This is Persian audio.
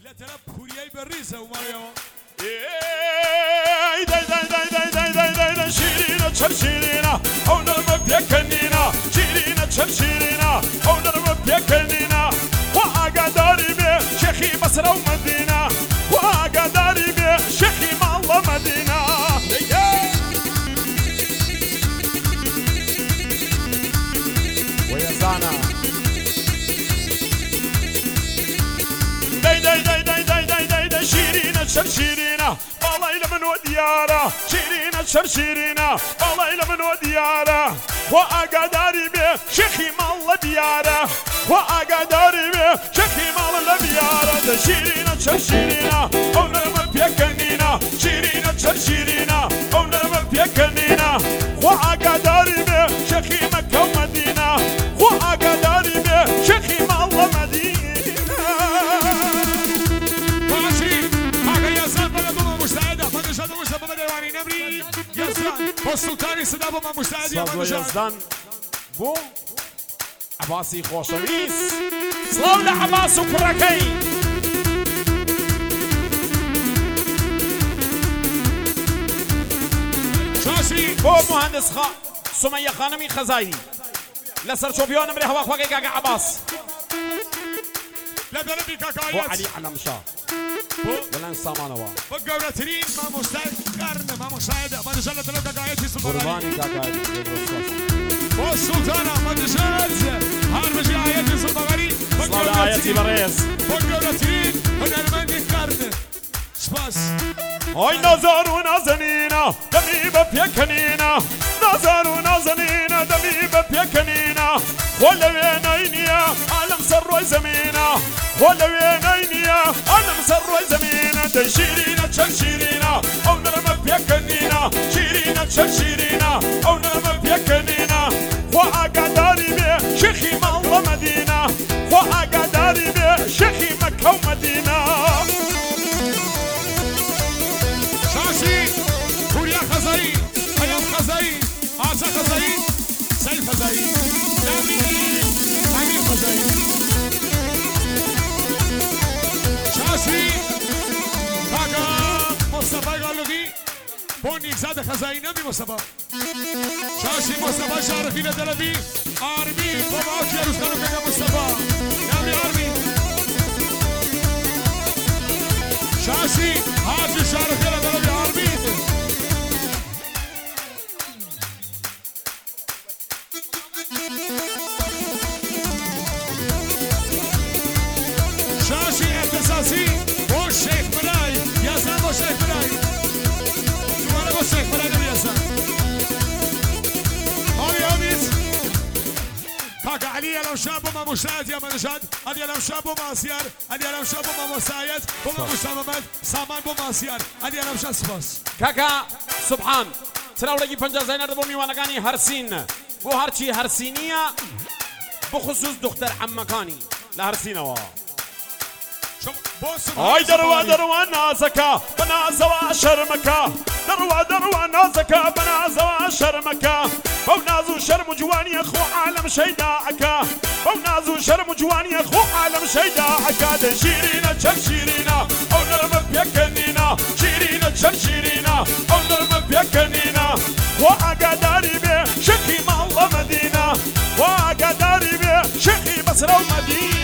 لترى بورياي بالريزة وماريو داي شيرينا شرشيرينا أو نرمب يكنينا شيرينا شرشيرينا أو نرمب يكنينا وأقداري بيه شيخي مصر ومدينة وأقداري بيه شيخي مالله مدينة ويا زانا داي شيرينا شرشيرينا والله لمن وديارة شيرينا شرشيرينا والله لمن وديارة وأقداري بيه شيخي مالله ديارة وأقداري بيه شيخي مالله ديارة شيرينا شرشيرينا أو نرمب يكنينا شيرينا شرشيرينا أو نرمب يكنينا وأقداري بيه شيخي مكة ومدينة وأقداري بيه شيخي مالله مدينة والسلطاني صدا بما مستعد يا صدو يزدان بو عباسي خوشويس سلاو لعباس وكركي شاشي بو مهندس سمية خانمي خزاي لسر شوبيون نمري هوا خواقي كاكا عباس لا دربي بو كاكايات علي علم شاه بو ولن سامانوا بقولترين ما مستعد قرن ما مستعد ما نزلت له كاكايات سلطاني قرباني كاكا والسلطانة ما نزلت هارمجي آيات سلطاني صلاة آياتي بريس بقولترين هنرمني قرن سباس هاي نظر ونازنينا دمي ببيكنينا نظر ونازنينا دمي ببيكنينا ولا وين عينيا عالم سر زمينا ولا وين عينيا عالم سر زمينا شيرينا شرشيرينا او نرمى بيكنينا شيرينا شرشيرينا او نرمى بيكنينا وأقداري بيه شيخي مالله مدينة وأقداري بيه شيخي مكة ومدينة شاشي كوريا خزاي ايام خزاي عاشا خزاي سيف خزاي امين خزاي شاشي كاكا مصطفى قالوكي بوني زاد خزاي نبي مصطفى شاشي مصطفى شارفين دلبي عربي باباك يا رسول كاكا مصطفى نبي عربي شاشي هاجي شارفين دلبي عربي شاشي اعتزازي والشيخ ملاي يا زلمه والشيخ ملاي وانا والشيخ ملاي نبي يا زلمه هاي اميز كاكا علي لو شاب وما مشاهد يا منجد علي لو شاب وما سيار علي لو شاب وما مسايد وما مشاممد سامان وما سيار علي لو شاب سباس كاكا سبحان تراولگی 50 زینر بو میوانگانی هرسین بو هرچی هرسینیه بخصوص دختر عمکانی لهرسینوا هاي دروا نازكا بنازوا شرمكا دروا نازكا بنازوا شرمكا بونازو شرم جواني اخو عالم شيداعكا بونازو شرم جواني اخو عالم شيداعكا شيرينا شرشيرينا او نرمب يكنينا شيرينا شرشيرينا او نرمب يكنينا وأقداري بيه شيخي مالله مدينة وأقداري بيه شيخي مصر ومدينة